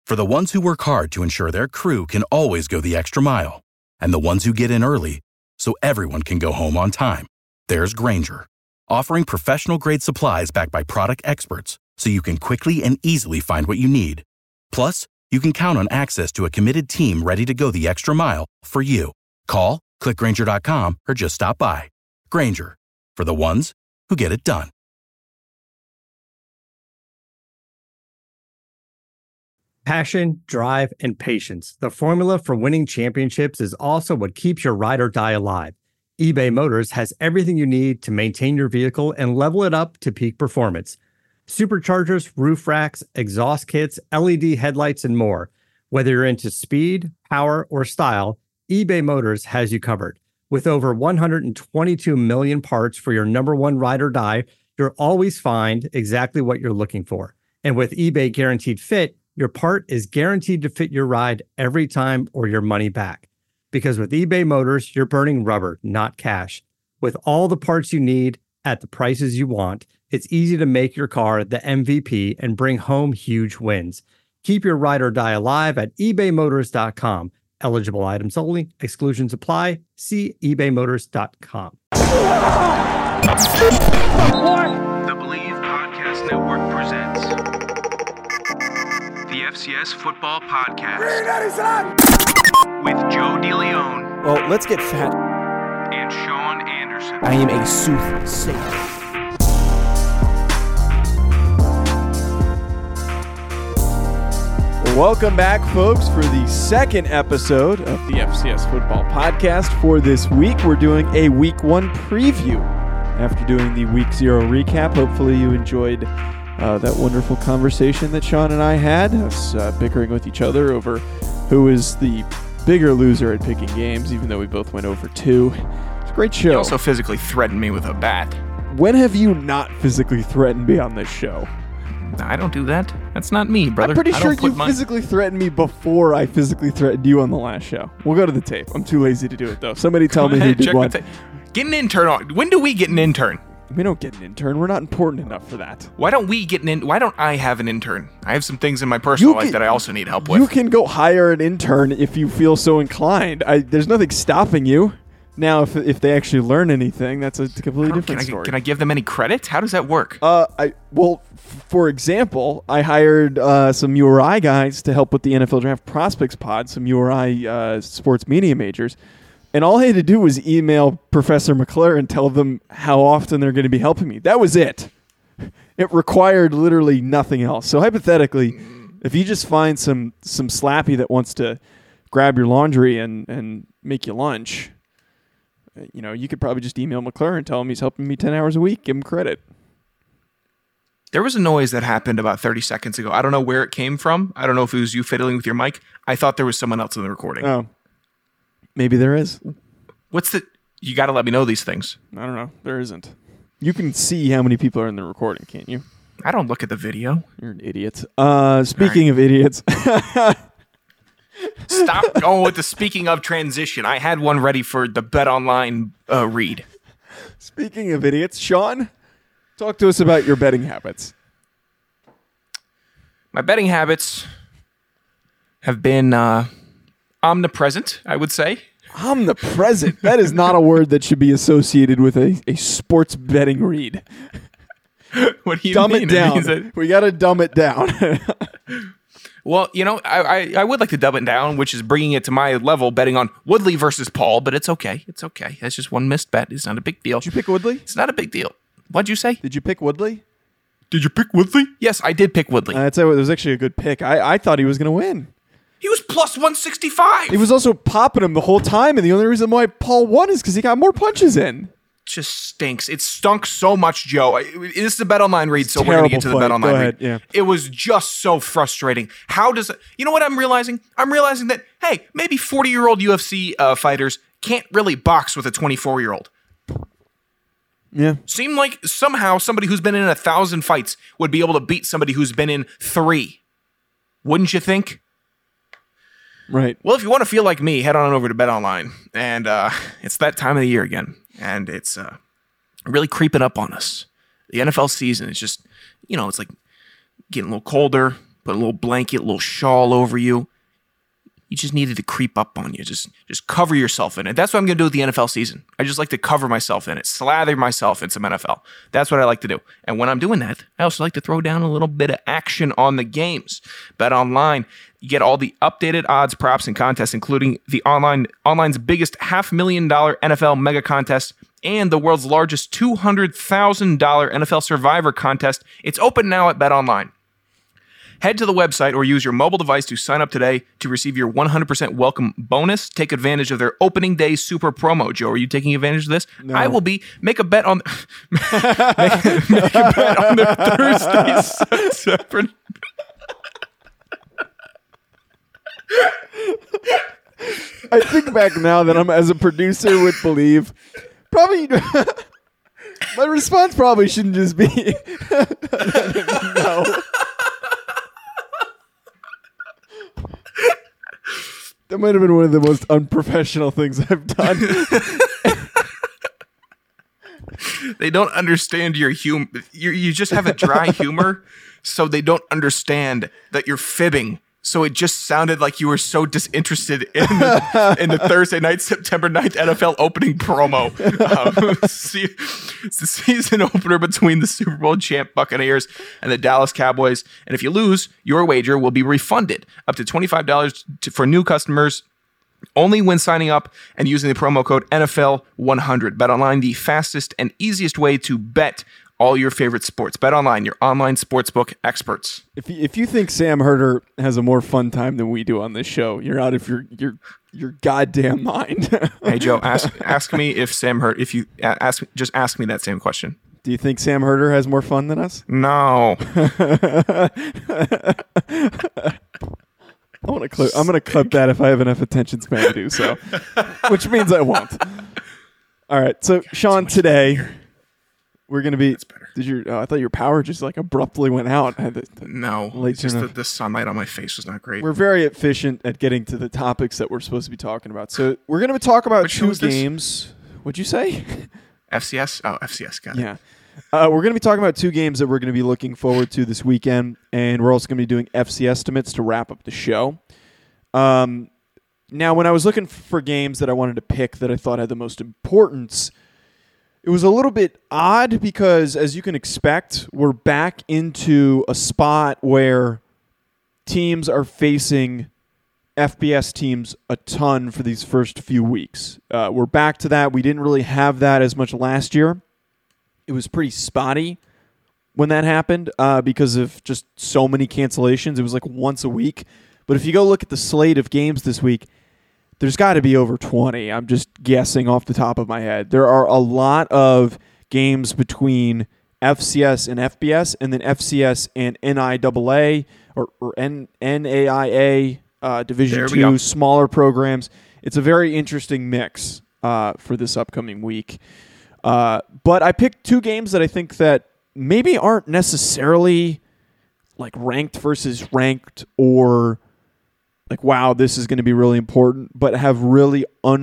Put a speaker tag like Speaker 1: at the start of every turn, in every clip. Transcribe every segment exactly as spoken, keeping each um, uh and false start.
Speaker 1: For the ones who work hard to ensure their crew can always go the extra mile, and the ones who get in early so everyone can go home on time, there's Grainger, offering professional-grade supplies backed by product experts so you can quickly and easily find what you need. Plus, you can count on access to a committed team ready to go the extra mile for you. Call, click Grainger dot com, or just stop by. Grainger, for the ones who get it done.
Speaker 2: Passion, drive, and patience. The formula for winning championships is also what keeps your ride or die alive. eBay Motors has everything you need to maintain your vehicle and level it up to peak performance. Superchargers, roof racks, exhaust kits, L E D headlights, and more. Whether you're into speed, power, or style, eBay Motors has you covered. With over one hundred twenty-two million parts for your number one ride or die, you'll always find exactly what you're looking for. And with eBay Guaranteed Fit, your part is guaranteed to fit your ride every time or your money back. Because with eBay Motors, you're burning rubber, not cash. With all the parts you need at the prices you want, it's easy to make your car the M V P and bring home huge wins. Keep your ride or die alive at ebay motors dot com. Eligible items only. Exclusions apply. See ebay motors dot com.
Speaker 3: The Believe Podcast Network presents the F C S Football Podcast with Joe DeLeon.
Speaker 4: Well, let's get fat.
Speaker 3: And Sean Anderson.
Speaker 4: I am a soothsayer. Welcome back, folks, for the second episode of the F C S Football Podcast. For this week, we're doing a Week One preview. After doing the Week Zero recap, hopefully you enjoyed uh, that wonderful conversation that Sean and I had, us uh, bickering with each other over who is the bigger loser at picking games, even though we both went over two. It's a great show.
Speaker 5: You also physically threatened me with a bat.
Speaker 4: When have you not physically threatened me on this show?
Speaker 5: I don't do that. That's not me, brother.
Speaker 4: I'm pretty
Speaker 5: I
Speaker 4: sure
Speaker 5: don't put
Speaker 4: you
Speaker 5: my...
Speaker 4: physically threatened me before I physically threatened you on the last show. We'll go to the tape. I'm too lazy to do it, though. Somebody tell me who did what.
Speaker 5: Ta- get an intern on. When do we get an intern?
Speaker 4: We don't get an intern. We're not important enough for that.
Speaker 5: Why don't we get an in? Why don't I have an intern? I have some things in my personal
Speaker 4: You
Speaker 5: life
Speaker 4: can-
Speaker 5: that I also need help with.
Speaker 4: You can go hire an intern if you feel so inclined. I, there's nothing stopping you. Now, if if they actually learn anything, that's a completely different
Speaker 5: can I,
Speaker 4: story.
Speaker 5: Can I give them any credit? How does that work?
Speaker 4: Uh, I well, f- for example, I hired uh, some U R I guys to help with the N F L Draft Prospects Pod, some U R I uh, sports media majors, and all I had to do was email Professor McClure and tell them how often they're going to be helping me. That was it. It required literally nothing else. So hypothetically, if you just find some some slappy that wants to grab your laundry and, and make you lunch, you know, you could probably just email McClure and tell him he's helping me ten hours a week. Give him credit.
Speaker 5: There was a noise that happened about thirty seconds ago. I don't know where it came from. I don't know if it was you fiddling with your mic. I thought there was someone else in the recording.
Speaker 4: Oh, maybe there is.
Speaker 5: What's the... You got to let me know these things.
Speaker 4: I don't know. There isn't. You can see how many people are in the recording, can't you?
Speaker 5: I don't look at the video.
Speaker 4: You're an idiot. Uh, speaking right. of idiots...
Speaker 5: Stop going with the speaking of transition. I had one ready for the Bet Online uh, read.
Speaker 4: Speaking of idiots, Sean, talk to us about your betting habits.
Speaker 5: My betting habits have been uh, omnipresent, I would say.
Speaker 4: Omnipresent? That is not a word that should be associated with a, a sports betting read.
Speaker 5: What do you
Speaker 4: dumb
Speaker 5: mean?
Speaker 4: it down.
Speaker 5: It that-
Speaker 4: we got to dumb it down.
Speaker 5: Well, you know, I, I I would like to dumb it down, which is bringing it to my level, betting on Woodley versus Paul, but it's okay. It's okay. That's just one missed bet. It's not a big deal.
Speaker 4: Did you pick Woodley?
Speaker 5: It's not a big deal. What'd you say?
Speaker 4: Did you pick Woodley?
Speaker 5: Did you pick Woodley? Yes, I did pick Woodley.
Speaker 4: Uh, that's, it was actually a good pick. I, I thought he was going to win.
Speaker 5: He was plus one sixty-five.
Speaker 4: He was also popping him the whole time, and the only reason why Paul won is because he got more punches in.
Speaker 5: Just stinks. It stunk so much, Joe. This is the Bet Online read,
Speaker 4: it's
Speaker 5: so we're going to get to the Bet Online
Speaker 4: Go ahead.
Speaker 5: read.
Speaker 4: Yeah.
Speaker 5: It was just so frustrating. How does it, you know what I'm realizing? I'm realizing that, hey, maybe forty-year-old U F C uh, fighters can't really box with a twenty-four-year-old.
Speaker 4: Yeah.
Speaker 5: Seemed like somehow somebody who's been in a thousand fights would be able to beat somebody who's been in three. Wouldn't you think?
Speaker 4: Right.
Speaker 5: Well, if you want to feel like me, head on over to Bet Online. And uh, it's that time of the year again. And it's uh, really creeping up on us. The N F L season is just, you know, it's like getting a little colder. put a little blanket, a little shawl over you. You just needed to creep up on you. Just just cover yourself in it. That's what I'm going to do with the N F L season. I just like to cover myself in it, slather myself in some N F L. That's what I like to do. And when I'm doing that, I also like to throw down a little bit of action on the games. Bet online, you get all the updated odds, props, and contests, including the online online's biggest half million dollar N F L mega contest and the world's largest two hundred thousand dollars N F L Survivor contest. It's open now at BetOnline. Head to the website or use your mobile device to sign up today to receive your one hundred percent welcome bonus. Take advantage of their opening day super promo. Joe, are you taking advantage of this?
Speaker 4: No.
Speaker 5: I will be. Make a bet on make, make a bet on their Thursday separate.
Speaker 4: I think back now that I'm as a producer would believe probably my response probably shouldn't just be no. That might have been one of the most unprofessional things I've done.
Speaker 5: They don't understand your humor. You you just have a dry humor, so they don't understand that you're fibbing. So it just sounded like you were so disinterested in the, in the Thursday night, September ninth N F L opening promo. Um, see, it's the season opener between the Super Bowl champ Buccaneers and the Dallas Cowboys. And if you lose, your wager will be refunded up to twenty-five dollars to, for new customers only when signing up and using the promo code N F L one hundred. BetOnline, the fastest and easiest way to bet all your favorite sports. BetOnline, your online sportsbook experts.
Speaker 4: If you, if you think Sam Herder has a more fun time than we do on this show, you're out of your your your goddamn mind.
Speaker 5: Hey Joe, ask ask me if Sam Herder. If you ask, just ask me that same question.
Speaker 4: Do you think Sam Herder has more fun than us?
Speaker 5: No.
Speaker 4: I want to clip. I'm going to clip that if I have enough attention span to do so, which means I won't. All right. So Sean, today better. we're going to be.
Speaker 5: That's better.
Speaker 4: Did your? Oh, I thought your power just like abruptly went out. I had the, the
Speaker 5: no, it's just the, the sunlight on my face was not great.
Speaker 4: We're very efficient at getting to the topics that we're supposed to be talking about. So we're going to talk about
Speaker 5: Which
Speaker 4: two games. What'd you say?
Speaker 5: F C S. Oh, F C S. Got it.
Speaker 4: Yeah. Uh, we're going to be talking about two games that we're going to be looking forward to this weekend, and we're also going to be doing F C estimates to wrap up the show. Um, now, when I was looking for games that I wanted to pick that I thought had the most importance, it was a little bit odd because, as you can expect, we're back into a spot where teams are facing F B S teams a ton for these first few weeks. Uh, we're back to that. We didn't really have that as much last year. It was pretty spotty when that happened uh, because of just so many cancellations. It was like once a week. But if you go look at the slate of games this week, there's got to be over twenty. I'm just guessing off the top of my head. There are a lot of games between F C S and F B S, and then F C S and N I A A or, or N- NAIA, uh, Division two, smaller programs. It's a very interesting mix uh, for this upcoming week. Uh, but I picked two games that I think that maybe aren't necessarily like ranked versus ranked or like, wow, this is going to be really important, but have really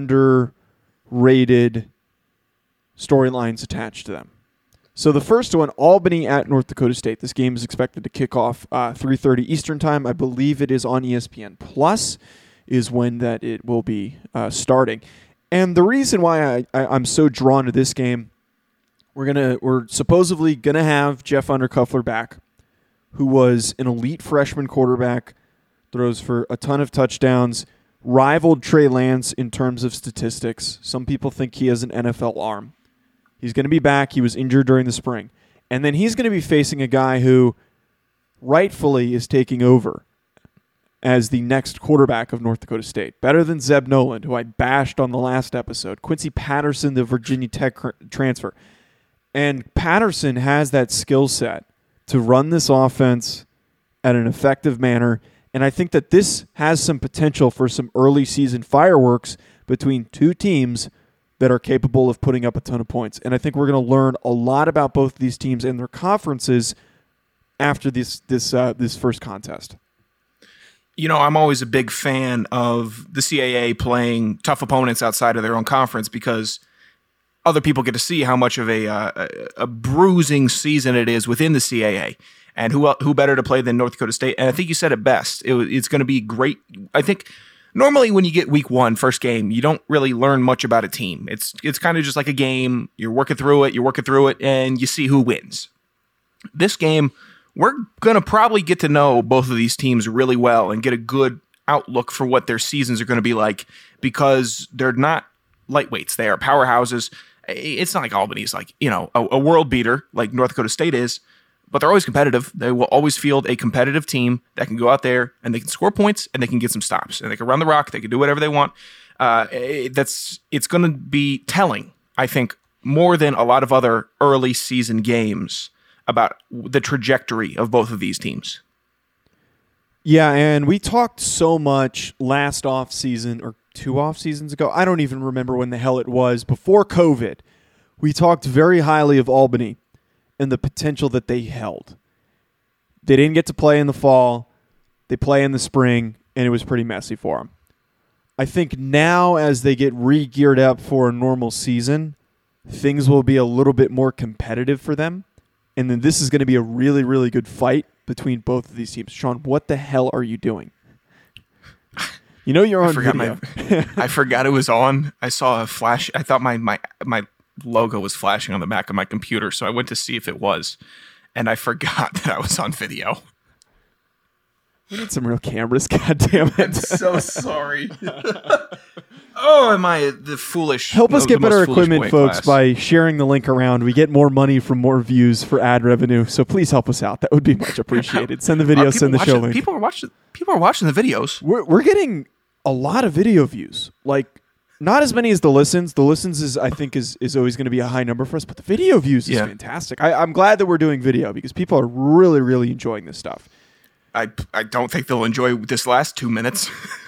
Speaker 4: underrated storylines attached to them. So the first one, Albany at North Dakota State. This game is expected to kick off uh, three thirty Eastern time. I believe it is on E S P N Plus is when that it will be uh, starting. And the reason why I, I, I'm so drawn to this game, we're gonna we're supposedly gonna have Jeff Undercuffler back, who was an elite freshman quarterback, throws for a ton of touchdowns, rivaled Trey Lance in terms of statistics. Some people think he has an N F L arm. He's going to be back. He was injured during the spring. And then he's going to be facing a guy who rightfully is taking over as the next quarterback of North Dakota State. Better than Zeb Noland, who I bashed on the last episode. Quincy Patterson, the Virginia Tech cr- transfer. And Patterson has that skill set to run this offense at an effective manner. And I think that this has some potential for some early season fireworks between two teams that are capable of putting up a ton of points. And I think we're going to learn a lot about both of these teams and their conferences after this this uh, this first contest.
Speaker 5: You know, I'm always a big fan of the C A A playing tough opponents outside of their own conference because other people get to see how much of a uh, a bruising season it is within the C A A. And who el- who better to play than North Dakota State? And I think you said it best. It, it's going to be great. I think normally when you get week one, first game, you don't really learn much about a team. It's it's kind of just like a game. You're working through it. You're working through it, and you see who wins. This game, we're going to probably get to know both of these teams really well and get a good outlook for what their seasons are going to be like, because they're not lightweights. They are powerhouses. It's not like Albany's like, you know, a, a world beater like North Dakota State is, but they're always competitive. They will always field a competitive team that can go out there and they can score points and they can get some stops and they can run the rock. They can do whatever they want. Uh, it, that's it's going to be telling, I think, more than a lot of other early season games about the trajectory of both of these teams.
Speaker 4: Yeah, and we talked so much last off season or two off seasons ago. I don't even remember when the hell it was. Before COVID, we talked very highly of Albany and the potential that they held. They didn't get to play in the fall. They play in the spring, and it was pretty messy for them. I think now as they get re-geared up for a normal season, things will be a little bit more competitive for them. And then this is going to be a really, really good fight between both of these teams. Sean, what the hell are you doing? You know you're on
Speaker 5: I forgot
Speaker 4: video.
Speaker 5: My, I forgot it was on. I saw a flash. I thought my, my my logo was flashing on the back of my computer, so I went to see if it was, and I forgot that I was on video.
Speaker 4: We need some real cameras, goddammit.
Speaker 5: I'm so sorry. Oh, am I the foolish?
Speaker 4: Help us
Speaker 5: the
Speaker 4: get
Speaker 5: most
Speaker 4: better
Speaker 5: foolish
Speaker 4: equipment,
Speaker 5: boy
Speaker 4: folks,
Speaker 5: class.
Speaker 4: by sharing the link around. We get more money from more views for ad revenue, so please help us out. That would be much appreciated. Send the video,
Speaker 5: Are
Speaker 4: send the
Speaker 5: people
Speaker 4: show
Speaker 5: watching-
Speaker 4: link.
Speaker 5: People are watching. People are watching the videos.
Speaker 4: We're we're getting a lot of video views. Like, not as many as the listens. The listens is I think is is always going to be a high number for us, but the video views is
Speaker 5: Yeah.
Speaker 4: fantastic. I, I'm glad that we're doing video because people are really really enjoying this stuff.
Speaker 5: I I don't think they'll enjoy this last two minutes.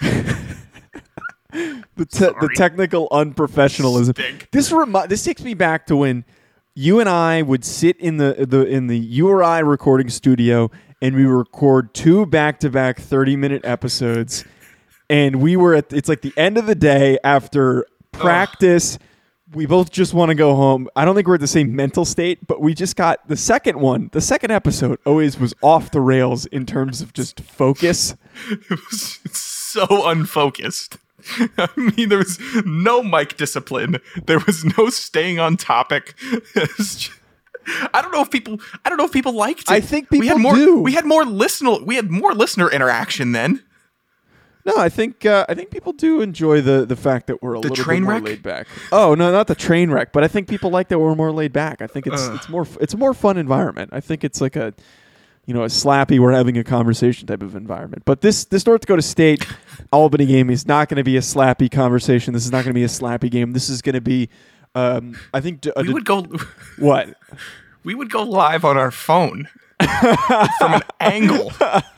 Speaker 4: The te- the technical unprofessionalism.
Speaker 5: Stink.
Speaker 4: This remi- this takes me back to when you and I would sit in the the in the U R I recording studio and we record two back to back thirty minute episodes, and we were at it's like the end of the day after practice. We both just want to go home. I don't think we're at the same mental state, but we just got the second one. The second episode always was off the rails in terms of just focus.
Speaker 5: It was so unfocused. I mean, there was no mic discipline. There was no staying on topic. It was just- I don't know if people. I don't know if people liked it.
Speaker 4: I think
Speaker 5: we had
Speaker 4: people
Speaker 5: more.
Speaker 4: do.
Speaker 5: We had more listener. We had more listener interaction then.
Speaker 4: No, I think uh, I think people do enjoy the, the fact that we're a
Speaker 5: The
Speaker 4: little
Speaker 5: train
Speaker 4: bit more
Speaker 5: wreck?
Speaker 4: laid back. Oh no, not the train wreck, but I think people like that we're more laid back. I think it's
Speaker 5: Ugh.
Speaker 4: it's more f- it's a more fun environment. I think it's like a you know a slappy we're having a conversation type of environment. But this this North Dakota State Albany game is not going to be a slappy conversation. This is not going to be a slappy game. This is going to be um, I think d- a
Speaker 5: We
Speaker 4: d-
Speaker 5: would go.
Speaker 4: what
Speaker 5: We would go live on our phone from an angle.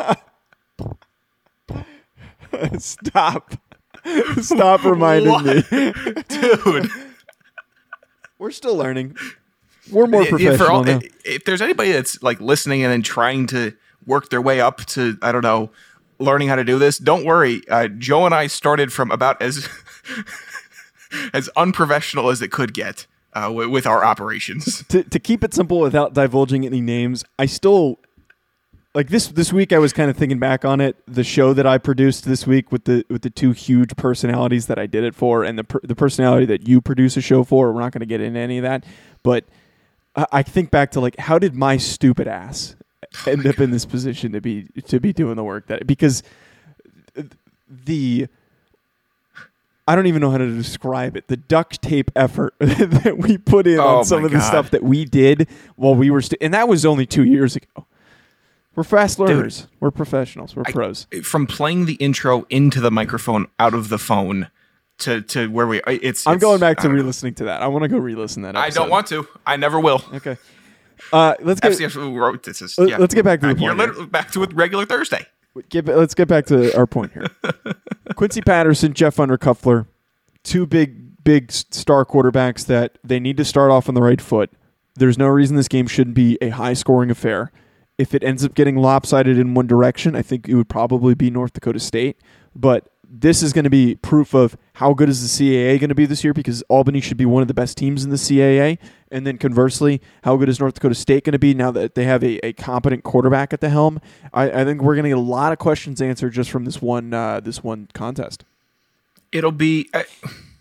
Speaker 4: stop stop reminding
Speaker 5: What?
Speaker 4: me.
Speaker 5: Dude.
Speaker 4: We're still learning. We're more
Speaker 5: Yeah, yeah, for
Speaker 4: professional
Speaker 5: all-
Speaker 4: now.
Speaker 5: If there's anybody that's like listening and then trying to work their way up to, I don't know, learning how to do this, don't worry. Uh, Joe and I started from about as as unprofessional as it could get uh, w- with our operations.
Speaker 4: to to keep it simple without divulging any names, I still like this this week I was kind of thinking back on it, the show that I produced this week with the with the two huge personalities that I did it for and the per, the personality that you produce a show for. We're not going to get into any of that, but I, I think back to like how did my stupid ass end up in this position to be to be doing the work that because the I don't even know how to describe it. The duct tape effort that we put in
Speaker 5: Oh
Speaker 4: on some
Speaker 5: my
Speaker 4: of the
Speaker 5: God.
Speaker 4: stuff that we did while we were, st- and that was only two years ago. We're fast learners. We're professionals. We're
Speaker 5: I-
Speaker 4: pros.
Speaker 5: From playing the intro into the microphone out of the phone to, to where we, it's.
Speaker 4: I'm
Speaker 5: it's-
Speaker 4: going back
Speaker 5: I
Speaker 4: to
Speaker 5: don't know.
Speaker 4: re-listening to that. I want to go re-listen to that.
Speaker 5: I
Speaker 4: Episode.
Speaker 5: don't want to. I never will.
Speaker 4: Okay. Uh, let's
Speaker 5: F
Speaker 4: get
Speaker 5: C S wrote this. Is,
Speaker 4: let-
Speaker 5: yeah.
Speaker 4: let's get back to the
Speaker 5: Uh, You're
Speaker 4: point here.
Speaker 5: literally back to it regular Thursday.
Speaker 4: get let's get back to our point here. Quincy Patterson, Jeff Undercuffler, two big big star quarterbacks that they need to start off on the right foot. There's no reason this game shouldn't be a high scoring affair. If it ends up getting lopsided in one direction, I think it would probably be North Dakota State. but this is going to be proof of how good is the C A A going to be this year, because Albany should be one of the best teams in the C A A. And then conversely, how good is North Dakota State going to be now that they have a, a competent quarterback at the helm? I, I think we're going to get a lot of questions answered just from this one uh, this one contest.
Speaker 5: It'll be uh,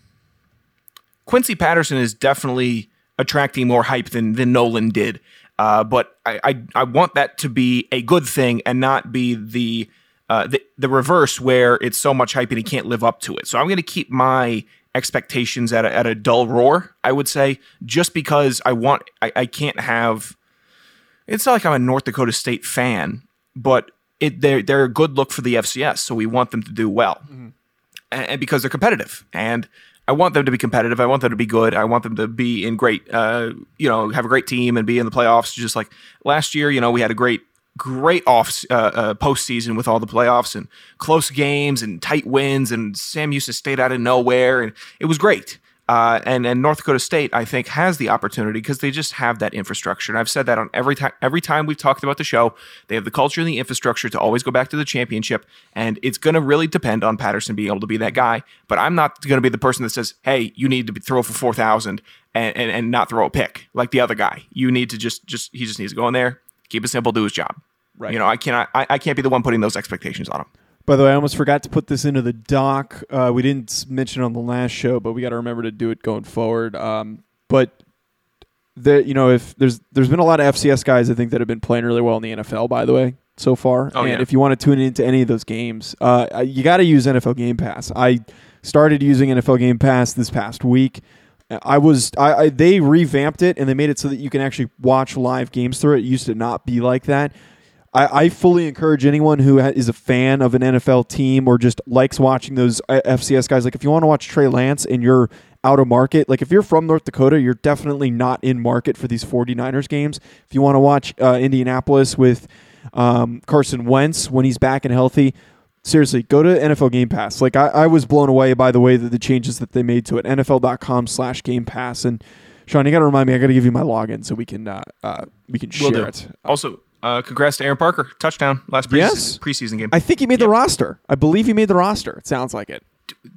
Speaker 5: Quincy Patterson is definitely attracting more hype than than Nolan did, uh, but I, I I want that to be a good thing and not be the uh, the the reverse where it's so much hype and he can't live up to it. So I'm going to keep my expectations at a, at a dull roar, I would say, just because I want I, I can't have. It's not like I'm a North Dakota State fan, but it they're they're a good look for the F C S, so we want them to do well, mm-hmm. and, and because they're competitive, and I want them to be competitive. I want them to be good. I want them to be in great, uh, you know, have a great team and be in the playoffs. Just like last year, you know, we had a great. Great off uh, uh, postseason with all the playoffs and close games and tight wins, and Sam Houston State out of nowhere, and it was great. Uh, and and North Dakota State, I think, has the opportunity because they just have that infrastructure. And I've said that on every time every time we've talked about the show. They have the culture and the infrastructure to always go back to the championship, and it's going to really depend on Patterson being able to be that guy. But I'm not going to be the person that says, "Hey, you need to be, throw for four thousand and, and and not throw a pick like the other guy. You need to just just he just needs to go in there, keep it simple, do his job." Right. You know, I cannot. I, I can't be the one putting those expectations on him.
Speaker 4: By the way, I almost forgot to put this into the doc. Uh, we didn't mention it on the last show, but we got to remember to do it going forward. Um, but the you know, if there's there's been a lot of F C S guys I think that have been playing really well in the N F L. By the way, so far.
Speaker 5: Oh,
Speaker 4: and
Speaker 5: yeah.
Speaker 4: if you want to tune into any of those games, uh, you got to use N F L Game Pass. I started using N F L Game Pass this past week. I was I, I they revamped it and they made it so that you can actually watch live games through it. It used to not be like that. I, I fully encourage anyone who ha- is a fan of an N F L team or just likes watching those F C S guys. Like if you want to watch Trey Lance and you're out of market, like if you're from North Dakota, you're definitely not in market for these 49ers games. If you want to watch uh, Indianapolis with um, Carson Wentz when he's back and healthy, seriously, go to N F L Game Pass. Like I, I was blown away by the way that the changes that they made to it. N F L dot com slash Game Pass. And Sean, you got to remind me. I got to give you my login so we can uh, uh, we can share it.
Speaker 5: Also, uh, congrats to Aaron Parker, touchdown last preseason,
Speaker 4: yes.
Speaker 5: preseason game.
Speaker 4: I think he made
Speaker 5: yep.
Speaker 4: the roster. I believe he made the roster. It sounds like it.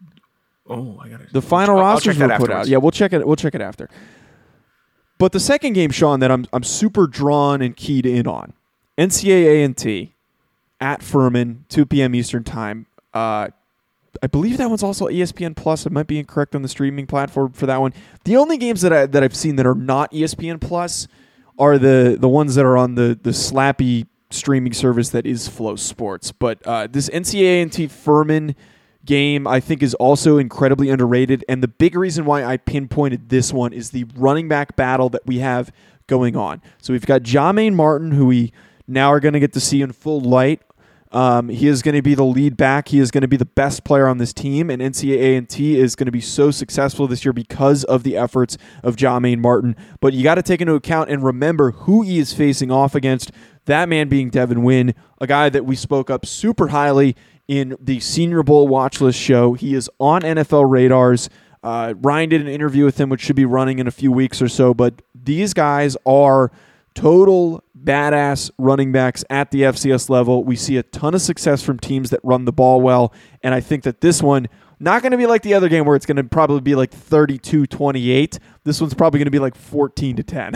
Speaker 5: Oh, I got it.
Speaker 4: The final
Speaker 5: I'll,
Speaker 4: rosters
Speaker 5: I'll
Speaker 4: were put out. Yeah, we'll check it. We'll check it after. But the second game, Sean, that I'm I'm super drawn and keyed in on, N C A A and T at Furman, two p.m. Eastern time. Uh, I believe that one's also E S P N Plus. I might be incorrect on the streaming platform for that one. The only games that I that I've seen that are not E S P N Plus are the the ones that are on the the slappy streaming service that is Flow Sports. But uh, this N C A A and T Furman game, I think, is also incredibly underrated. And the big reason why I pinpointed this one is the running back battle that we have going on. So we've got Jahmaine Martin, who we now are going to get to see in full light. Um, he is going to be the lead back. He is going to be the best player on this team, and N C A A and T is going to be so successful this year because of the efforts of Jahmaine Martin. But you got to take into account and remember who he is facing off against, that man being Devin Wynn, a guy that we spoke up super highly in the Senior Bowl watch list show. He is on N F L radars. Uh, Ryan did an interview with him, which should be running in a few weeks or so, but these guys are total badass running backs at the F C S level. We see a ton of success from teams that run the ball well, and I think that this one, not going to be like the other game where it's going to probably be like thirty-two twenty-eight. This one's probably going to be like fourteen to ten.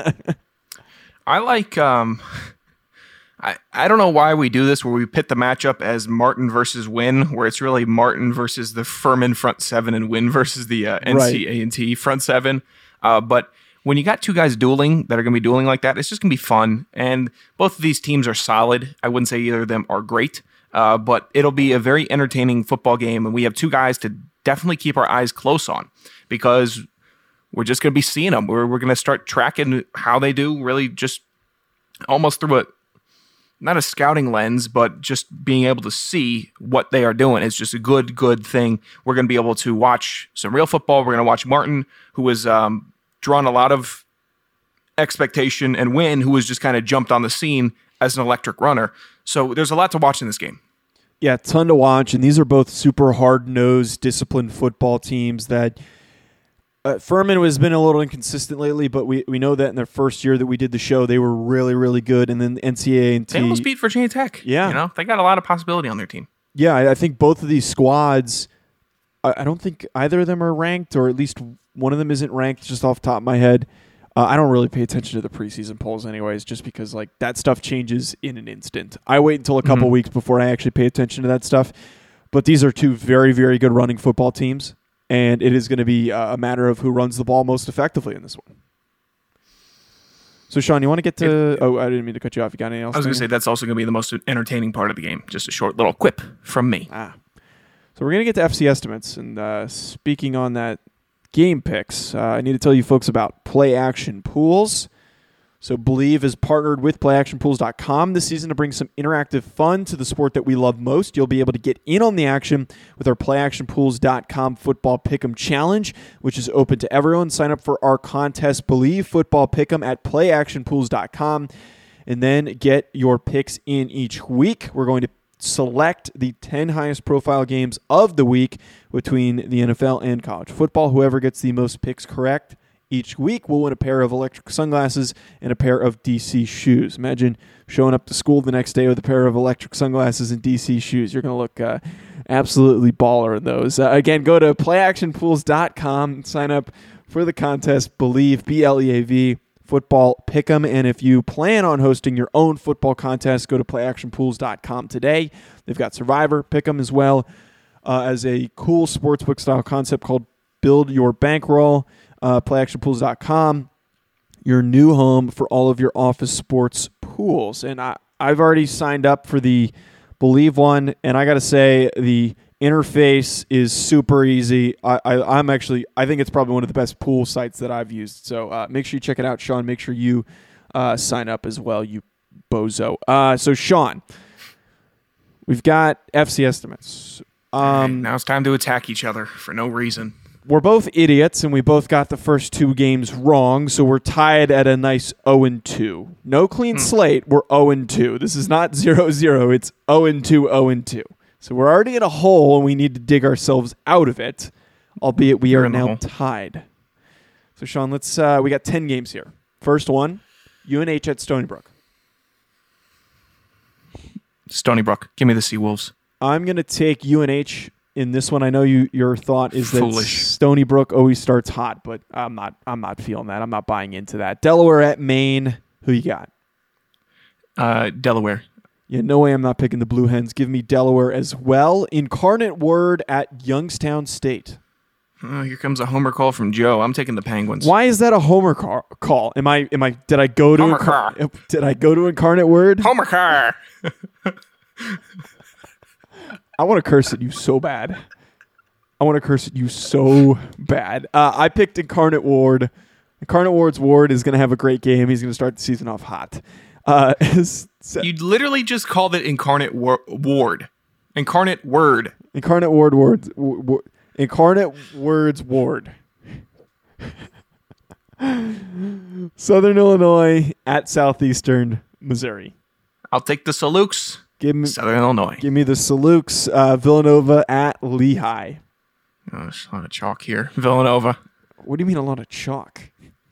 Speaker 5: I like, um, I, I don't know why we do this where we pit the matchup as Martin versus Wynn, where it's really Martin versus the Furman front seven and Wynn versus the uh, N C A and T front seven. Uh, but when you got two guys dueling that are going to be dueling like that, it's just going to be fun. And both of these teams are solid. I wouldn't say either of them are great, uh, but it'll be a very entertaining football game. And we have two guys to definitely keep our eyes close on because we're just going to be seeing them. We're, we're going to start tracking how they do, really just almost through a, not a scouting lens, but just being able to see what they are doing. It's just a good, good thing. We're going to be able to watch some real football. We're going to watch Martin, who was um, drawn a lot of expectation, and Wynn, who was just kind of jumped on the scene as an electric runner. So there's a lot to watch in this game.
Speaker 4: Yeah, ton to watch, and these are both super hard-nosed, disciplined football teams that uh, Furman has been a little inconsistent lately, but we, we know that in their first year that we did the show, they were really, really good, and then N C A A and T...
Speaker 5: They almost beat Virginia Tech.
Speaker 4: Yeah.
Speaker 5: You know, they got a lot of possibility on their team.
Speaker 4: yeah, I, I think both of these squads, I, I don't think either of them are ranked, or at least one of them isn't ranked just off the top of my head. Uh, I don't really pay attention to the preseason polls anyways, just because like that stuff changes in an instant. I wait until a couple
Speaker 5: Mm-hmm.
Speaker 4: weeks before I actually pay attention to that stuff. But these are two very, very good running football teams, and it is going to be uh, a matter of who runs the ball most effectively in this one. So, Sean, you want to get to... oh, I didn't mean to cut you off. You got anything else?
Speaker 5: I was going to say that's also going to be the most entertaining part of the game. Just a short little quip from me.
Speaker 4: Ah. So we're going to get to F C estimates. And uh, speaking on that game picks, uh, I need to tell you folks about Play Action Pools. So Believe is partnered with play action pools dot com this season to bring some interactive fun to the sport that we love most. You'll be able to get in on the action with our play action pools dot com Football Pick'em Challenge, which is open to everyone. Sign up for our contest, Believe Football Pick'em, at play action pools dot com, and then get your picks in each week. We're going to select the ten highest profile games of the week between the N F L and college football. Whoever gets the most picks correct each week will win a pair of electric sunglasses and a pair of D C shoes. Imagine showing up to school the next day with a pair of electric sunglasses and D C shoes. You're going to look uh, absolutely baller in those. Uh, again, go to play action pools dot com, sign up for the contest, Believe, B L E A V, Football Pick'em. And if you plan on hosting your own football contest, go to play action pools dot com today. They've got Survivor Pick'em as well uh, as a cool sportsbook style concept called Build Your Bankroll. Uh, play action pools dot com, your new home for all of your office sports pools. And I, I've already signed up for the Believe one, and I got to say the interface is super easy. I, I, I'm actually, I think it's probably one of the best pool sites that I've used. So uh, make sure you check it out, Sean. Make sure you uh, sign up as well, you bozo. Uh, so, Sean, we've got F C estimates. Um,
Speaker 5: now it's time to attack each other for no reason.
Speaker 4: We're both idiots, and we both got the first two games wrong, so we're tied at a nice oh and two. No clean slate, we're oh and two. This is not zero zero, it's oh and two, oh and two. So we're already in a hole, and we need to dig ourselves out of it, albeit we
Speaker 5: You're
Speaker 4: are
Speaker 5: in the
Speaker 4: now
Speaker 5: hole.
Speaker 4: tied. So, Sean, let's. Uh, we got ten games here. First one, U N H at Stony Brook.
Speaker 5: Stony Brook, give me the Seawolves.
Speaker 4: I'm going to take U N H in this one. I know you your thought is that
Speaker 5: Foolish.
Speaker 4: Stony Brook always starts hot, but I'm not I'm not feeling that. I'm not buying into that. Delaware at Maine. Who you got?
Speaker 5: Uh, Delaware.
Speaker 4: Yeah, no way I'm not picking the Blue Hens. Give me Delaware as well. Incarnate Word at Youngstown State.
Speaker 5: Oh, here comes a homer call from Joe. I'm taking the Penguins.
Speaker 4: Why is that a homer car- call? Am I am I did I go to
Speaker 5: Homer
Speaker 4: Incar-
Speaker 5: car.
Speaker 4: did I go to Incarnate Word?
Speaker 5: Homer car.
Speaker 4: I want to curse at you so bad. I want to curse at you so bad. Uh, I picked Incarnate Ward. Incarnate Ward's Ward is going to have a great game. He's going to start the season off hot. Uh, so-
Speaker 5: You literally just called it Incarnate War- Ward. Incarnate Word.
Speaker 4: Incarnate Ward Ward. W- w- Incarnate Words Ward. Southern Illinois at Southeastern Missouri.
Speaker 5: I'll take the Salukes.
Speaker 4: Give me,
Speaker 5: Southern Illinois.
Speaker 4: give me the Salukes. Uh, Villanova at Lehigh.
Speaker 5: Oh, there's a lot of chalk here. Villanova.
Speaker 4: What do you mean a lot of chalk?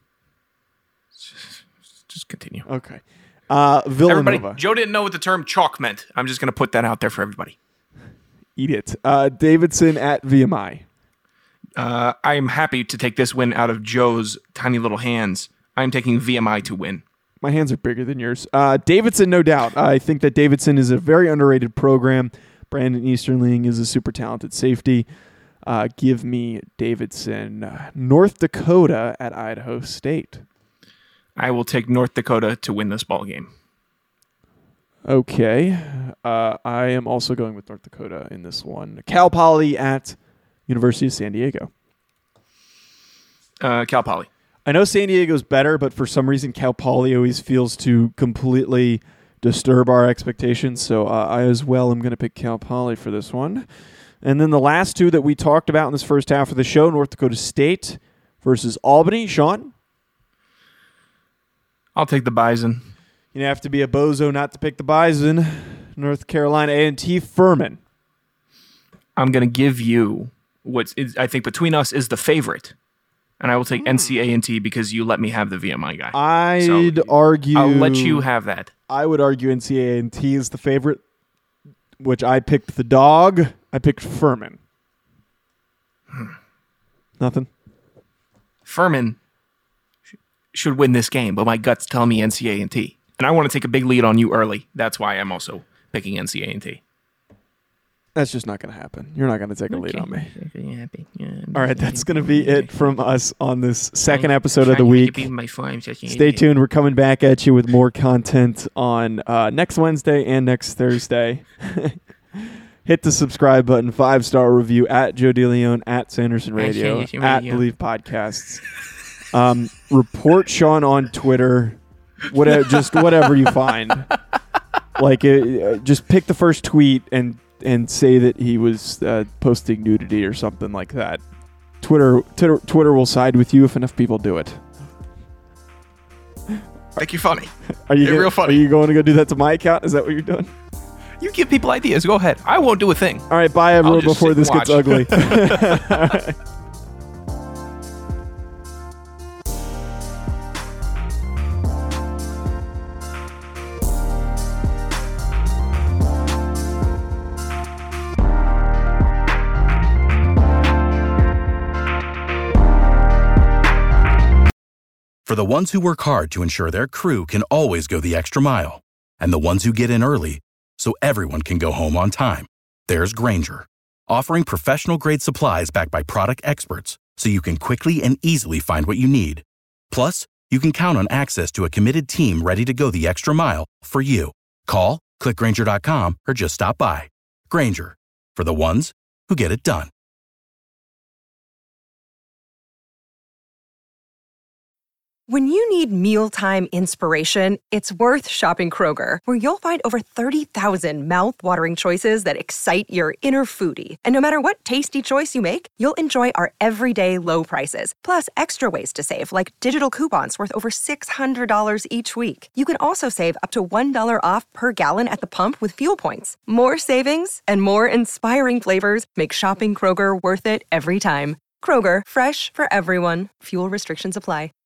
Speaker 5: Just continue.
Speaker 4: Okay. Uh, Villanova.
Speaker 5: Everybody, Joe didn't know what the term chalk meant. I'm just going to put that out there for everybody.
Speaker 4: Eat it. Uh, Davidson at V M I.
Speaker 5: Uh, I'm happy to take this win out of Joe's tiny little hands. I'm taking V M I to win.
Speaker 4: My hands are bigger than yours. Uh, Davidson, no doubt. I think that Davidson is a very underrated program. Brandon Easterling is a super talented safety. Uh, give me Davidson. Uh, North Dakota at Idaho State.
Speaker 5: I will take North Dakota to win this ball game.
Speaker 4: Okay. Uh, I am also going with North Dakota in this one. Cal Poly at University of San Diego.
Speaker 5: Uh, Cal Poly.
Speaker 4: I know San Diego's better, but for some reason Cal Poly always feels to completely disturb our expectations. So uh, I as well am going to pick Cal Poly for this one. And then the last two that we talked about in this first half of the show, North Dakota State versus Albany. Sean?
Speaker 5: I'll take the Bison.
Speaker 4: You have to be a bozo not to pick the Bison. North Carolina A and T Furman.
Speaker 5: I'm going to give you what is, I think between us is the favorite. And I will take N C A and T because you let me have the V M I guy.
Speaker 4: I'd
Speaker 5: So,
Speaker 4: argue.
Speaker 5: I'll let you have that.
Speaker 4: I would argue N C A A and T is the favorite which I picked the dog. I picked Furman.
Speaker 5: Hmm.
Speaker 4: Nothing?
Speaker 5: Furman sh- should win this game, but my gut's telling me N C A and T. And I want to take a big lead on you early. That's why I'm also picking N C A and T.
Speaker 4: That's just not going to happen. You're not going to take a lead
Speaker 5: Okay.
Speaker 4: on me.
Speaker 5: Okay, happy. Yeah,
Speaker 4: All right, that's going to be it from us on this second
Speaker 5: I'm
Speaker 4: episode of the
Speaker 5: trying to
Speaker 4: week.
Speaker 5: be my farm, such an
Speaker 4: Stay
Speaker 5: idiot.
Speaker 4: tuned. We're coming back at you with more content on uh, next Wednesday and next Thursday. Hit the subscribe button, five-star review at Joe DeLeon, at Sanderson Radio,
Speaker 5: Sanderson
Speaker 4: at
Speaker 5: Radio.
Speaker 4: Believe Podcasts. Um, report Sean on Twitter, whatever, just whatever you find. Like, uh, just pick the first tweet and and say that he was uh, posting nudity or something like that. Twitter, Twitter, Twitter will side with you if enough people do it.
Speaker 5: Think you're funny.
Speaker 4: Are you
Speaker 5: You're
Speaker 4: gonna-
Speaker 5: real funny.
Speaker 4: Are you going to go do that to my account? Is that what you're doing?
Speaker 5: You give people ideas. Go ahead. I won't do a thing.
Speaker 4: All right, bye everyone
Speaker 5: just
Speaker 4: before
Speaker 5: sit
Speaker 4: this
Speaker 5: and
Speaker 4: gets
Speaker 5: watch.
Speaker 4: ugly. All right.
Speaker 1: For the ones who work hard to ensure their crew can always go the extra mile, and the ones who get in early so everyone can go home on time, there's Grainger, offering professional-grade supplies backed by product experts so you can quickly and easily find what you need. Plus, you can count on access to a committed team ready to go the extra mile for you. Call, click Grainger dot com, or just stop by. Grainger, for the ones who get it done.
Speaker 6: When you need mealtime inspiration, it's worth shopping Kroger, where you'll find over thirty thousand mouth-watering choices that excite your inner foodie. And no matter what tasty choice you make, you'll enjoy our everyday low prices, plus extra ways to save, like digital coupons worth over six hundred dollars each week. You can also save up to one dollar off per gallon at the pump with fuel points. More savings and more inspiring flavors make shopping Kroger worth it every time. Kroger, fresh for everyone. Fuel restrictions apply.